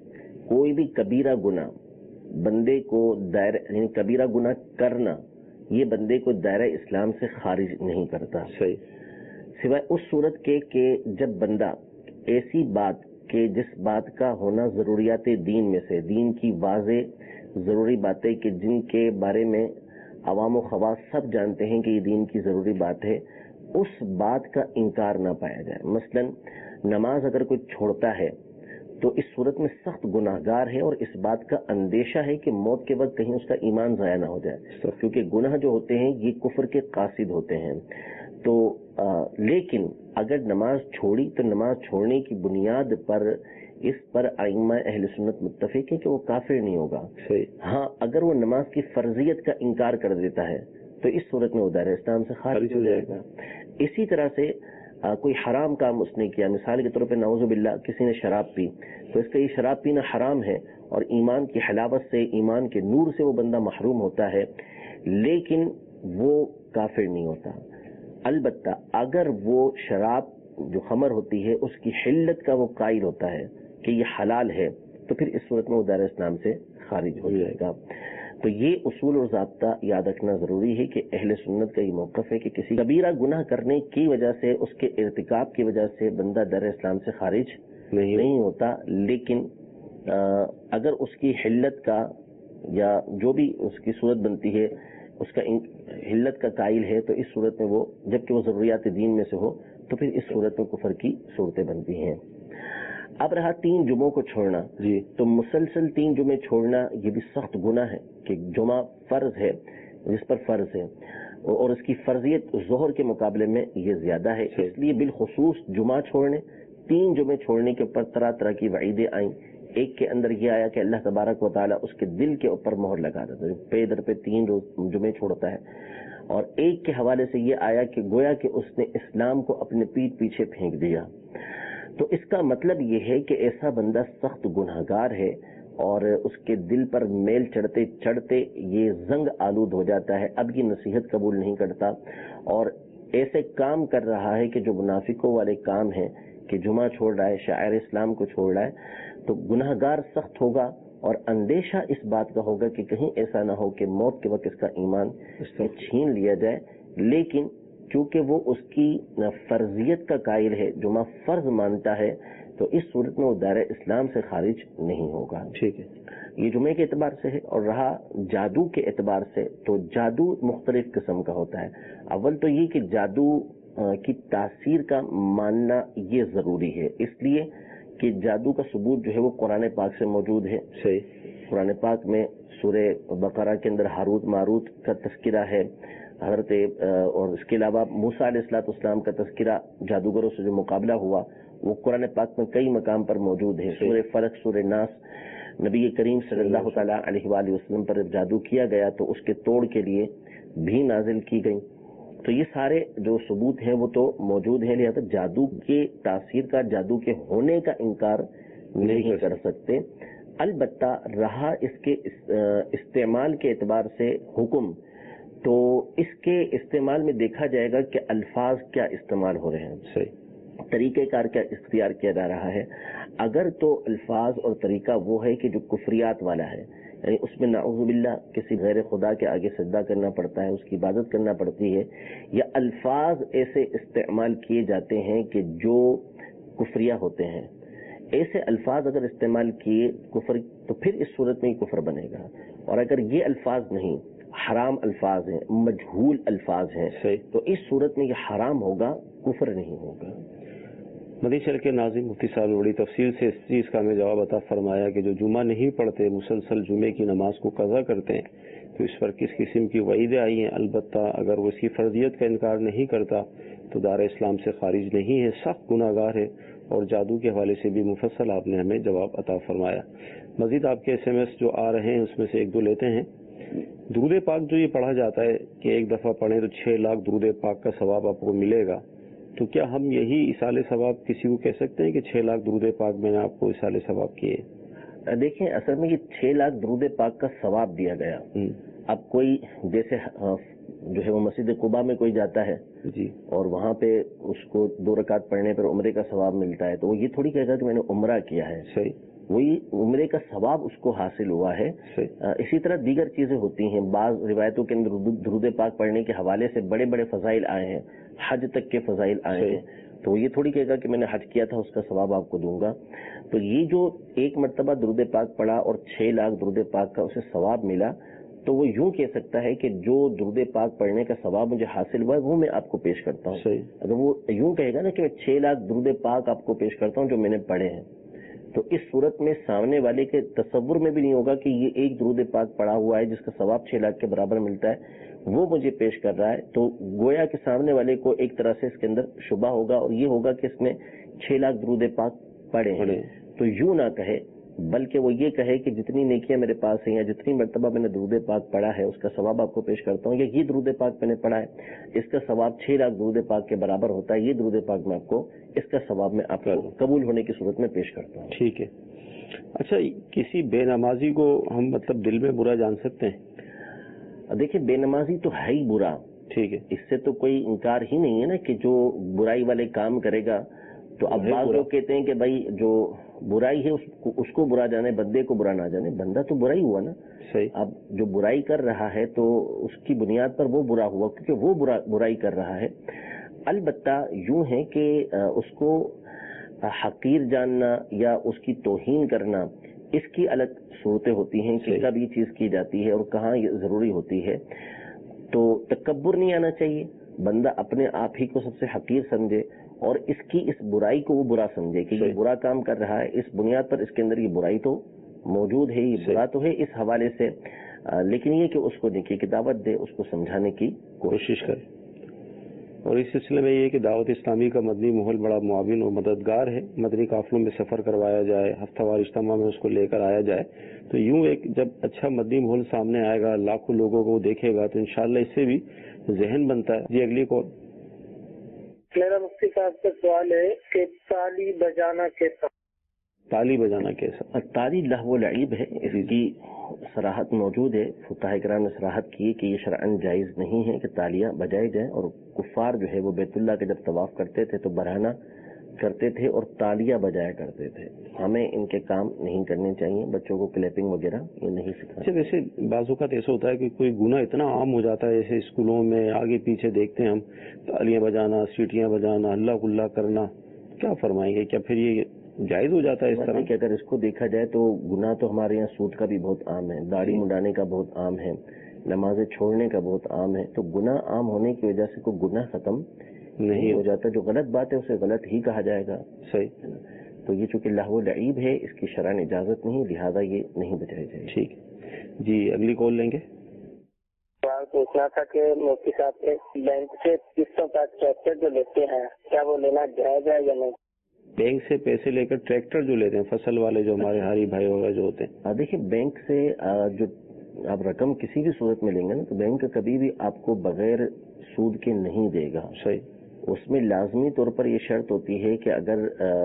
S4: کوئی بھی کبیرہ گناہ بندے کو دائرہ, یعنی کبیرہ گناہ کرنا یہ بندے کو دائرہ اسلام سے خارج نہیں کرتا.
S2: صحیح.
S4: سوائے اس صورت کے کہ جب بندہ ایسی بات کہ جس بات کا ہونا ضروریات دین میں سے, دین کی واضح ضروری باتیں کہ جن کے بارے میں عوام و خواص سب جانتے ہیں کہ یہ دین کی ضروری بات ہے, اس بات کا انکار نہ پایا جائے. مثلا نماز اگر کوئی چھوڑتا ہے تو اس صورت میں سخت گناہ گار ہے اور اس بات کا اندیشہ ہے کہ موت کے وقت کہیں اس کا ایمان ضائع نہ ہو جائے, کیونکہ گناہ جو ہوتے ہیں یہ کفر کے قاصد ہوتے ہیں. تو آ, لیکن اگر نماز چھوڑی تو نماز چھوڑنے کی بنیاد پر اس پر ائمہ اہل سنت متفق ہے کہ وہ کافر نہیں ہوگا. ہاں اگر وہ نماز کی فرضیت کا انکار کر دیتا ہے تو اس صورت میں وہ دائرہ اسلام سے خارج ہو جائے گا. اسی طرح سے آ, کوئی حرام کام اس نے کیا, مثال کے طور پہ نعوذ باللہ کسی نے شراب پی تو اس کا یہ شراب پینا حرام ہے اور ایمان کی حلاوت سے, ایمان کے نور سے وہ بندہ محروم ہوتا ہے, لیکن وہ کافر نہیں ہوتا. البتہ اگر وہ شراب جو خمر ہوتی ہے اس کی حلت کا وہ قائل ہوتا ہے کہ یہ حلال ہے تو پھر اس صورت میں وہ دائرہ اسلام سے خارج ہو جائے گا. تو یہ اصول اور ضابطہ یاد رکھنا ضروری ہے کہ اہل سنت کا یہ موقف ہے کہ کسی کبیرہ گناہ کرنے کی وجہ سے, اس کے ارتکاب کی وجہ سے بندہ دائرہ اسلام سے خارج نہیں, نہیں ہوتا, لیکن آ, اگر اس کی حلت کا یا جو بھی اس کی صورت بنتی ہے اس کا حلت کا قائل ہے تو اس صورت میں وہ, جبکہ وہ ضروریات دین میں سے ہو, تو پھر اس صورت میں کفر کی صورتیں بنتی ہیں. اب رہا تین جمعوں کو چھوڑنا,
S2: جی
S4: تو مسلسل تین جمعے چھوڑنا یہ بھی سخت گناہ ہے کہ جمعہ فرض ہے جس پر فرض ہے اور اس کی فرضیت ظہر کے مقابلے میں یہ زیادہ ہے, اس لیے بالخصوص جمعہ چھوڑنے, تین جمعے چھوڑنے کے اوپر طرح طرح کی وعیدیں آئیں. ایک کے اندر یہ آیا کہ اللہ تبارک و تعالیٰ اس کے دل کے اوپر مہر لگا دیتا ہے, پے در پہ تین روز جمعے چھوڑتا ہے. اور ایک کے حوالے سے یہ آیا کہ گویا کہ اس نے اسلام کو اپنے پیٹ پیچھے پھینک دیا. تو اس کا مطلب یہ ہے کہ ایسا بندہ سخت گناہگار ہے اور اس کے دل پر میل چڑھتے چڑھتے یہ زنگ آلود ہو جاتا ہے, اب یہ نصیحت قبول نہیں کرتا اور ایسے کام کر رہا ہے کہ جو منافقوں والے کام ہیں کہ جمعہ چھوڑ رہا ہے, شاعر اسلام کو چھوڑ رہا ہے, تو گناہگار سخت ہوگا اور اندیشہ اس بات کا ہوگا کہ کہیں ایسا نہ ہو کہ موت کے وقت اس کا ایمان اس سے چھین لیا جائے. لیکن چونکہ وہ اس کی فرضیت کا قائل ہے, جمعہ فرض مانتا ہے, تو اس صورت میں وہ دائرہ اسلام سے خارج نہیں ہوگا.
S2: ٹھیک ہے,
S4: یہ جمعے کے اعتبار سے ہے. اور رہا جادو کے اعتبار سے, تو جادو مختلف قسم کا ہوتا ہے. اول تو یہ کہ جادو کی تاثیر کا ماننا یہ ضروری ہے, اس لیے کہ جادو کا ثبوت جو ہے وہ قرآن پاک سے موجود ہے.
S2: صحیح.
S4: قرآن پاک میں سورہ بقرہ کے اندر ہاروت ماروت کا تذکرہ ہے, حضرت اور اس کے علاوہ موسیٰ علیہ الصلوۃ والسلام کا تذکرہ جادوگروں سے جو مقابلہ ہوا وہ قرآن پاک میں کئی مقام پر موجود ہے. سورہ فلق, سورہ ناس, نبی کریم صلی اللہ تعالیٰ علیہ وآلہ وسلم پر جادو کیا گیا تو اس کے توڑ کے لیے بھی نازل کی گئی. تو یہ سارے جو ثبوت ہیں وہ تو موجود ہیں, لہذا جادو کے تاثیر کا, جادو کے ہونے کا انکار نہیں کر سکتے. البتہ رہا اس کے استعمال کے اعتبار سے حکم, تو اس کے استعمال میں دیکھا جائے گا کہ الفاظ کیا استعمال ہو رہے ہیں.
S2: صحیح.
S4: طریقہ کار کا اختیار کیا جا رہا ہے. اگر تو الفاظ اور طریقہ وہ ہے کہ جو کفریات والا ہے، یعنی اس میں نعوذ باللہ کسی غیر خدا کے آگے سجدہ کرنا پڑتا ہے، اس کی عبادت کرنا پڑتی ہے، یا الفاظ ایسے استعمال کیے جاتے ہیں کہ جو کفریہ ہوتے ہیں، ایسے الفاظ اگر استعمال کیے کفر، تو پھر اس صورت میں ہی کفر بنے گا. اور اگر یہ الفاظ نہیں، حرام الفاظ ہیں، مجہول الفاظ ہیں، تو اس صورت میں یہ حرام ہوگا، کفر نہیں ہوگا.
S2: مدنی چینل کے ناظرین، مفتی صاحب نے بڑی تفصیل سے اس چیز کا ہمیں جواب عطا فرمایا کہ جو جمعہ نہیں پڑھتے، مسلسل جمعے کی نماز کو قضا کرتے ہیں، تو اس پر کس قسم کی وعیدیں آئی ہیں. البتہ اگر وہ اس کی فرضیت کا انکار نہیں کرتا تو دار اسلام سے خارج نہیں ہے، سخت گناہ گار ہے. اور جادو کے حوالے سے بھی مفصل آپ نے ہمیں جواب عطا فرمایا. مزید آپ کے ایس ایم ایس جو آ رہے ہیں اس میں سے ایک دو لیتے ہیں. درود پاک جو یہ پڑھا جاتا ہے کہ ایک دفعہ پڑھیں تو چھ لاکھ درود پاک کا ثواب آپ کو ملے گا، تو کیا ہم یہی اصال ثواب کسی کو کہہ سکتے ہیں کہ چھ لاکھ درود پاک میں نے آپ کو اصال ثواب کیے؟
S4: دیکھیں، اصل میں یہ چھ لاکھ درود پاک کا ثواب دیا گیا. اب کوئی جیسے جو ہے وہ مسجد قباء میں کوئی جاتا ہے
S2: جی
S4: اور وہاں پہ اس کو دو رکعت پڑھنے پر عمرے کا ثواب ملتا ہے، تو وہ یہ تھوڑی کہے گا کہ میں نے عمرہ کیا ہے.
S2: صحیح،
S4: وہی عمرے کا ثواب اس کو حاصل ہوا ہے. اسی طرح دیگر چیزیں ہوتی ہیں. بعض روایتوں کے اندر درود پاک پڑھنے کے حوالے سے بڑے بڑے فضائل آئے ہیں، حج تک کے فضائل آئے ہیں، تو یہ تھوڑی کہے گا کہ میں نے حج کیا تھا اس کا ثواب آپ کو دوں گا. تو یہ جو ایک مرتبہ درود پاک پڑھا اور چھ لاکھ درود پاک کا اسے ثواب ملا، تو وہ یوں کہہ سکتا ہے کہ جو درود پاک پڑھنے کا ثواب مجھے حاصل ہوا ہے وہ میں آپ کو پیش کرتا ہوں. اگر وہ یوں کہے گا نا کہ میں چھ لاکھ درود پاک آپ کو پیش کرتا ہوں جو میں نے پڑھے ہیں، تو اس صورت میں سامنے والے کے تصور میں بھی نہیں ہوگا کہ یہ ایک درود پاک پڑھا ہوا ہے جس کا ثواب چھ لاکھ کے برابر ملتا ہے، وہ مجھے پیش کر رہا ہے. تو گویا کہ سامنے والے کو ایک طرح سے اس کے اندر شبہ ہوگا اور یہ ہوگا کہ اس نے چھ لاکھ درود پاک پڑھے ہیں. تو یوں نہ کہے، بلکہ وہ یہ کہے کہ جتنی نیکیاں میرے پاس ہیں یا جتنی مرتبہ میں نے درود پاک پڑھا ہے اس کا ثواب آپ کو پیش کرتا ہوں، یا یہ درود پاک میں نے پڑھا ہے اس کا ثواب چھ لاکھ درود پاک کے برابر ہوتا ہے، یہ درود پاک میں آپ کو اس کا ثواب میں آپ کو قبول ہونے کی صورت میں پیش کرتا ہوں.
S2: ٹھیک ہے. اچھا، کسی بے نمازی کو ہم مطلب دل میں برا جان سکتے ہیں؟
S4: دیکھیں، بے نمازی تو ہے ہی برا.
S2: ٹھیک ہے،
S4: اس سے تو کوئی انکار ہی نہیں ہے نا کہ جو برائی والے کام کرے گا. تو اب بعض لوگ کہتے ہیں کہ بھائی جو برائی ہے اس کو, اس کو برا جانے، بندے کو برا نہ جانے. بندہ تو برا ہی ہوا نا.
S2: صحیح.
S4: اب جو برائی کر رہا ہے تو اس کی بنیاد پر وہ برا ہوا کیونکہ وہ برا برائی کر رہا ہے. البتہ یوں ہے کہ اس کو حقیر جاننا یا اس کی توہین کرنا، اس کی الگ صورتیں ہوتی ہیں کہ کب یہ چیز کی جاتی ہے اور کہاں یہ ضروری ہوتی ہے. تو تکبر نہیں آنا چاہیے. بندہ اپنے آپ ہی کو سب سے حقیر سمجھے اور اس کی اس برائی کو وہ برا سمجھے کہ یہ برا کام کر رہا ہے، اس بنیاد پر اس کے اندر یہ برائی تو موجود ہے، یہ برا تو ہے اس حوالے سے، لیکن یہ کہ اس کو نیکی کی دعوت دے، اس کو سمجھانے کی کوشش کرے.
S2: اور اس سلسلے میں یہ کہ دعوت اسلامی کا مدنی ماحول بڑا معاون اور مددگار ہے. مدنی قافلوں میں سفر کروایا جائے، ہفتہ وار اجتماع میں اس کو لے کر آیا جائے، تو یوں ایک جب اچھا مدنی ماحول سامنے آئے گا، لاکھوں لوگوں کو دیکھے گا، تو انشاءاللہ اس سے بھی ذہن بنتا ہے. جی اگلی کال.
S9: میرا مفتی صاحب سے سوال ہے کہ تالی بجانا کیسا؟
S2: تالی بجانا کیسا؟
S4: تالی لہو و لعب ہے، اس کی صراحت موجود ہے. فقہاء کرام نے صراحت کی کہ یہ شرعاً جائز نہیں ہے کہ تالیاں بجائی جائیں. اور کفار جو ہے وہ بیت اللہ کے جب طواف کرتے تھے تو برہنہ کرتے تھے اور تالیاں بجایا کرتے تھے. ہمیں ان کے کام نہیں کرنے چاہیے. بچوں کو کلیپنگ وغیرہ یہ نہیں سکھانا.
S2: ویسے بعض اوقات ایسا ہوتا ہے کہ کوئی گناہ اتنا عام ہو جاتا ہے، جیسے اسکولوں میں آگے پیچھے دیکھتے ہیں ہم تالیاں بجانا، سیٹیاں بجانا، اللہ اللہ کرنا. کیا فرمائیں گے، کیا پھر یہ جائز ہو جاتا ہے اس طرح؟
S4: کہ اگر اس کو دیکھا جائے تو گناہ تو ہمارے یہاں سود کا بھی بہت عام ہے، داڑھی منڈانے کا بہت عام ہے، نمازیں چھوڑنے کا بہت عام ہے. تو گناہ عام ہونے کی وجہ سے کوئی گناہ ختم نہیں ہو جاتا. جو غلط بات ہے اسے غلط ہی کہا جائے گا.
S2: صحیح.
S4: تو یہ چونکہ لہو لعب ہے، اس کی شرعاً اجازت نہیں، لہذا یہ نہیں بجائی جائے.
S2: ٹھیک. جی اگلی کال لیں گے.
S9: سوال پوچھنا تھا کہ مفتی صاحب بینک سے قسطوں کا ٹریکٹر جو لیتے ہیں کیا وہ لینا جائز ہے یا نہیں؟
S2: بینک سے پیسے لے کر ٹریکٹر جو لیتے ہیں فصل والے جو ہمارے ہاری بھائی وغیرہ جو ہوتے ہیں،
S4: دیکھیں بینک سے جو آپ رقم کسی بھی صورت میں لیں گے نا تو بینک کبھی بھی آپ کو بغیر سود کے نہیں دے گا.
S2: صحیح.
S4: اس میں لازمی طور پر یہ شرط ہوتی ہے کہ اگر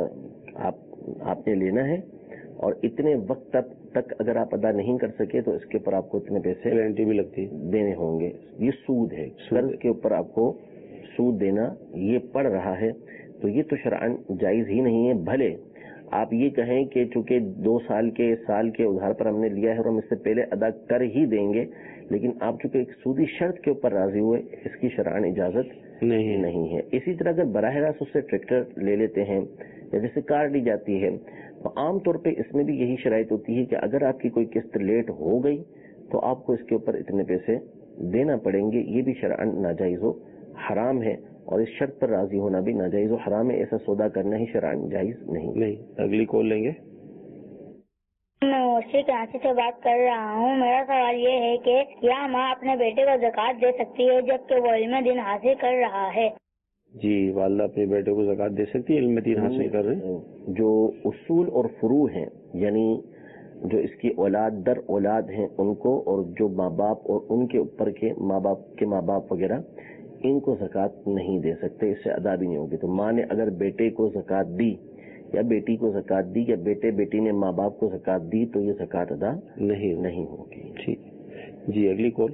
S4: آپ آپ نے لینا ہے اور اتنے وقت تک تک اگر آپ ادا نہیں کر سکے تو اس کے اوپر آپ کو اتنے پیسے
S2: گارنٹی بھی لگتی ہے
S4: دینے ہوں گے. یہ سود ہے، قرض کے اوپر آپ کو سود دینا یہ پڑ رہا ہے. تو یہ تو شرعن جائز ہی نہیں ہے. بھلے آپ یہ کہیں کہ چونکہ دو سال کے سال کے ادھار پر ہم نے لیا ہے اور ہم اس سے پہلے ادا کر ہی دیں گے، لیکن آپ چونکہ ایک سودی شرط کے اوپر راضی ہوئے، اس کی شرعن اجازت نہیں نہیں ہے. اسی طرح اگر براہ راست اس سے ٹریکٹر لے لیتے ہیں یا جیسے کار لی جاتی ہے، تو عام طور پہ اس میں بھی یہی شرائط ہوتی ہے کہ اگر آپ کی کوئی قسط لیٹ ہو گئی تو آپ کو اس کے اوپر اتنے پیسے دینا پڑیں گے. یہ بھی شرعن ناجائز و حرام ہے، اور اس شرط پر راضی ہونا بھی ناجائز و حرام ہے. ایسا سودا کرنا ہی شرعن جائز نہیں.
S2: نہیں. اگلی کال لیں گے.
S11: میں موسی کراچی سے بات کر رہا ہوں. میرا سوال یہ ہے کہ کیا ماں اپنے بیٹے کو زکوٰۃ دے سکتی ہے جبکہ وہ علم دین حاصل کر رہا ہے؟
S2: جی، والدہ اپنے بیٹے کو زکوٰۃ دے سکتی ہے علم دین حاصل کر رہے ہیں.
S4: جو اصول اور فروع ہیں، یعنی جو اس کی اولاد در اولاد ہیں ان کو، اور جو ماں باپ اور ان کے اوپر کے ماں باپ کے ماں باپ وغیرہ، ان کو زکوٰۃ نہیں دے سکتے، اس سے ادا بھی نہیں ہوگی. تو ماں نے اگر بیٹے کو زکوٰۃ دی یا بیٹی کو زکوٰۃ دی یا بیٹے بیٹی نے ماں باپ کو زکوٰۃ دی تو یہ زکوٰۃ ادا نہیں نہیں ہوگی.
S2: ٹھیک. جی اگلی کال.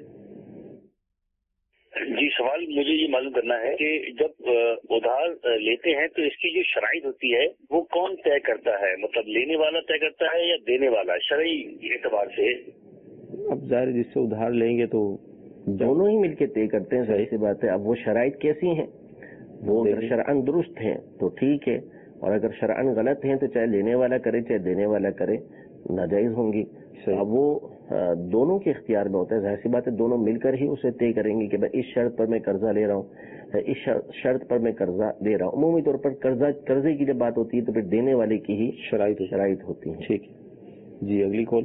S12: جی، سوال مجھے یہ معلوم کرنا ہے کہ جب ادھار لیتے ہیں تو اس کی جو شرائط ہوتی ہے وہ کون طے کرتا ہے؟ مطلب لینے والا طے کرتا ہے یا دینے والا؟ شرعی اعتبار سے
S2: اب ظاہر جس سے ادھار لیں گے تو
S4: دونوں ہی مل کے طے کرتے ہیں. ظاہر سی بات ہے. اب وہ شرائط کیسی ہیں؟ وہ اگر شرعن درست ہیں تو ٹھیک ہے، اور اگر شرعن غلط ہیں تو چاہے لینے والا کرے چاہے دینے والا کرے ناجائز ہوں گی. اب وہ دونوں کے اختیار میں ہوتا ہے. ظاہر سی بات ہے دونوں مل کر ہی اسے طے کریں گے کہ بھائی اس شرط پر میں قرضہ لے رہا ہوں، اس شرط پر میں قرضہ دے رہا ہوں. عمومی طور پر قرضہ قرضے کی جب بات ہوتی ہے تو پھر دینے والے کی ہی شرائط شرائط ہوتی ہیں.
S2: ٹھیک. جی اگلی کال.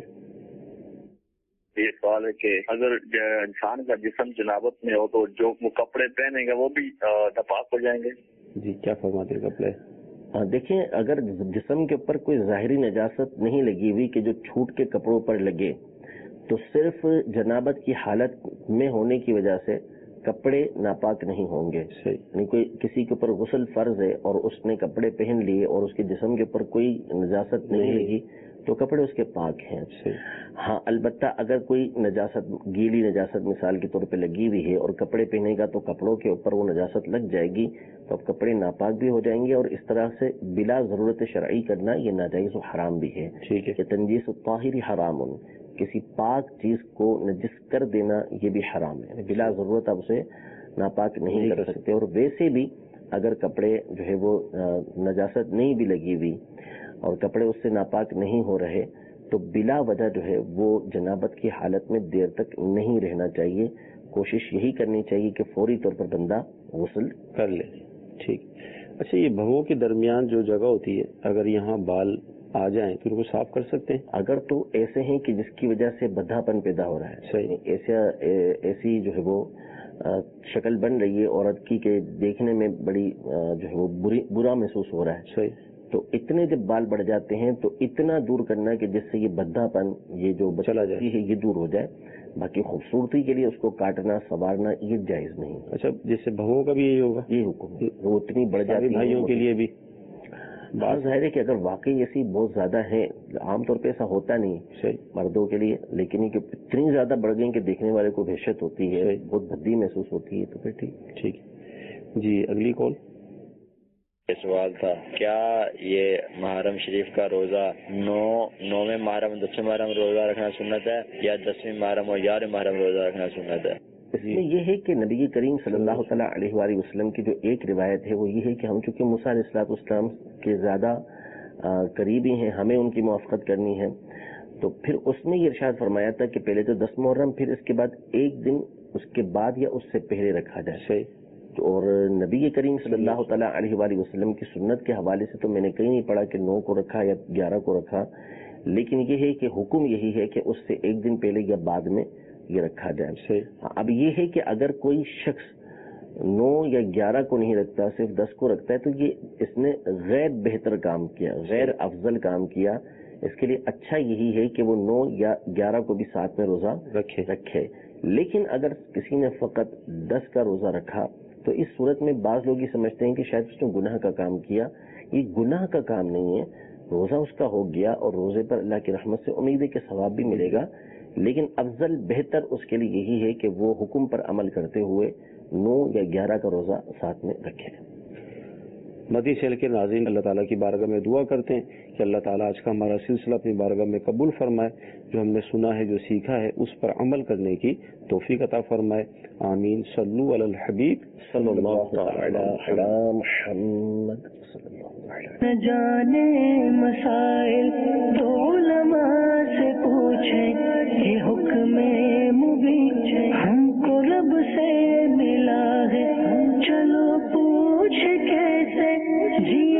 S8: یہ سوال ہے کہ اگر انسان کا جسم جنابت میں ہو تو جو وہ کپڑے پہنے گا وہ بھی ناپاک ہو جائیں گے؟
S2: جی کیا فرماتے ہیں کپڑے؟
S4: دیکھیں، اگر جسم کے اوپر کوئی ظاہری نجاست نہیں لگی ہوئی کہ جو چھوٹ کے کپڑوں پر لگے، تو صرف جنابت کی حالت میں ہونے کی وجہ سے کپڑے ناپاک نہیں ہوں گے. یعنی کوئی کسی کے اوپر غسل فرض ہے اور اس نے کپڑے پہن لیے اور اس کے جسم کے اوپر کوئی نجاست نہیں لگی تو کپڑے اس کے پاک ہیں. ہاں البتہ اگر کوئی نجاست گیلی نجاست مثال کے طور پہ لگی ہوئی ہے اور کپڑے پہنے گا تو کپڑوں کے اوپر وہ نجاست لگ جائے گی تو اب کپڑے ناپاک بھی ہو جائیں گے. اور اس طرح سے بلا ضرورت شرعی کرنا یہ ناجائز و حرام بھی ہے.
S2: ٹھیک ہے
S4: کہ تنجیس الطاہر حرام، کسی پاک چیز کو نجس کر دینا یہ بھی حرام ہے. بلا ضرورت آپ اسے ناپاک نہیں کر سکتے. اور ویسے بھی اگر کپڑے جو ہے وہ نجاست نہیں بھی لگی ہوئی اور کپڑے اس سے ناپاک نہیں ہو رہے تو بلا وجہ جو ہے وہ جنابت کی حالت میں دیر تک نہیں رہنا چاہیے. کوشش یہی کرنی چاہیے کہ فوری طور پر بندہ غسل
S2: کر لے. ٹھیک. اچھا، یہ بھووں کے درمیان جو جگہ ہوتی ہے اگر یہاں بال آ جائیں تو ان کو صاف کر سکتے ہیں؟
S4: اگر تو ایسے ہیں کہ جس کی وجہ سے بدھا پن پیدا ہو رہا ہے،
S2: صحیح،
S4: ایسا ایسی جو ہے وہ شکل بن رہی ہے عورت کی کہ دیکھنے میں بڑی جو ہے وہ بری برا محسوس ہو رہا ہے،
S2: صحیح،
S4: تو اتنے جب بال بڑھ جاتے ہیں تو اتنا دور کرنا کہ جس سے یہ بدھا پن یہ جو
S2: چلا جائے
S4: ہے یہ دور ہو جائے. باقی خوبصورتی کے لیے اس کو کاٹنا سنوارنا یہ جائز نہیں.
S2: اچھا، جس سے بہوؤں کا بھی یہی ہوگا،
S4: یہ حکم ہے. وہ اتنی بڑھ جاتی ہے
S2: بھائیوں کے لیے بھی.
S4: بات ظاہر ہے کہ اگر واقعی ایسی بہت زیادہ ہیں، عام طور پہ ایسا ہوتا نہیں
S2: صحیح
S4: مردوں کے لیے، لیکن یہ اتنی زیادہ بڑھ گئی کہ دیکھنے والے کو وحشت ہوتی ہے، بہت بھدی محسوس ہوتی ہے، تو پھر ٹھیک
S2: ٹھیک. جی اگلی کال.
S13: یہ سوال تھا، کیا یہ محرم شریف کا روزہ نو نویں محرم دسویں محرم روزہ رکھنا سنت ہے یا دسویں محرم اور گیارہویں محرم روزہ رکھنا سنت ہے؟
S4: اس میں یہ ہے کہ نبی کریم صلی اللہ تعالیٰ علیہ وآلہ وسلم کی جو ایک روایت ہے وہ یہ ہے کہ ہم چونکہ موسیٰ علیہ الصلوۃ والسلام کے زیادہ قریبی ہیں، ہمیں ان کی موافقت کرنی ہے، تو پھر اس میں یہ ارشاد فرمایا تھا کہ پہلے تو دس محرم، پھر اس کے بعد ایک دن اس کے بعد یا اس سے پہلے رکھا جائے.
S2: صحیح.
S4: اور نبی کریم صلی اللہ تعالیٰ علیہ وآلہ وسلم کی سنت کے حوالے سے تو میں نے کہیں نہیں پڑھا کہ نو کو رکھا یا گیارہ کو رکھا، لیکن یہ ہے کہ حکم یہی ہے کہ اس سے ایک دن پہلے یا بعد میں یہ رکھا جائے. اب یہ ہے کہ اگر کوئی شخص نو یا گیارہ کو نہیں رکھتا، صرف دس کو رکھتا ہے، تو یہ اس نے غیر بہتر کام کیا، غیر افضل کام کیا. اس کے لیے اچھا یہی ہے کہ وہ نو یا گیارہ کو بھی ساتھ میں روزہ رکھے رکھے لیکن اگر کسی نے فقط دس کا روزہ رکھا تو اس صورت میں بعض لوگ یہ سمجھتے ہیں کہ شاید اس نے گناہ کا کام کیا. یہ گناہ کا کام نہیں ہے، روزہ اس کا ہو گیا اور روزے پر اللہ کی رحمت سے امید ہے کہ ثواب بھی ملے گا، لیکن افضل بہتر اس کے لیے یہی ہے کہ وہ حکم پر عمل کرتے ہوئے نو یا گیارہ کا روزہ ساتھ میں رکھے.
S2: مدنی چینل کے ناظرین اللہ تعالیٰ کی بارگاہ میں دعا کرتے ہیں کہ اللہ تعالیٰ آج کا ہمارا سلسلہ اپنی بارگاہ میں قبول فرمائے، جو ہم نے سنا ہے، جو سیکھا ہے، اس پر عمل کرنے کی توفیق عطا فرمائے، آمین۔ صلو علی الحبیب صلی اللہ علیہ
S4: محمد۔
S1: نہ جانے مسائل تو علماء سے پوچھیں کہ حکم مبین ہم کو رب سے ملا ہے، چلو پوچھ کیسے جی